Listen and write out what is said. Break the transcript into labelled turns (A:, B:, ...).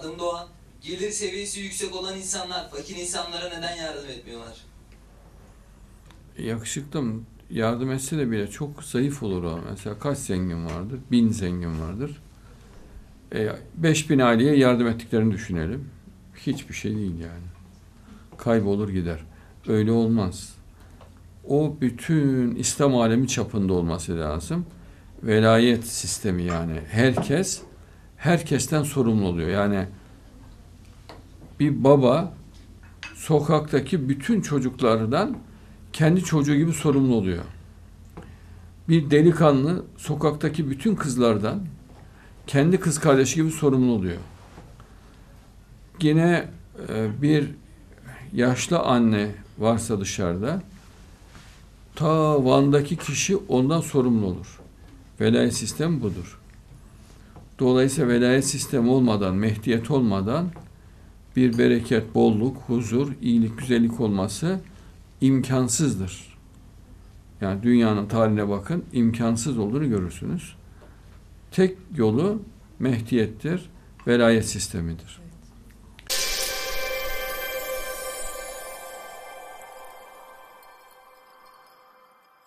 A: Adım Doğan. Gelir seviyesi yüksek olan insanlar fakir insanlara neden yardım etmiyorlar?
B: Yakışıklım yardım etse de bile çok zayıf olur o. Mesela kaç zengin vardır? 1000 zengin vardır. 5000 aileye yardım ettiklerini düşünelim. Hiçbir şey değil yani. Kaybolur gider. Öyle olmaz. O bütün İslam alemi çapında olması lazım. Velayet sistemi yani. Herkesten sorumlu oluyor. Yani bir baba sokaktaki bütün çocuklardan kendi çocuğu gibi sorumlu oluyor. Bir delikanlı sokaktaki bütün kızlardan kendi kız kardeşi gibi sorumlu oluyor. Yine bir yaşlı anne varsa dışarıda ta Van'daki kişi ondan sorumlu olur. Velayet sistemi budur. Dolayısıyla velayet sistemi olmadan, mehdiyet olmadan bir bereket, bolluk, huzur, iyilik, güzellik olması imkansızdır. Yani dünyanın tarihine bakın, imkansız olduğunu görürsünüz. Tek yolu mehdiyettir, velayet sistemidir.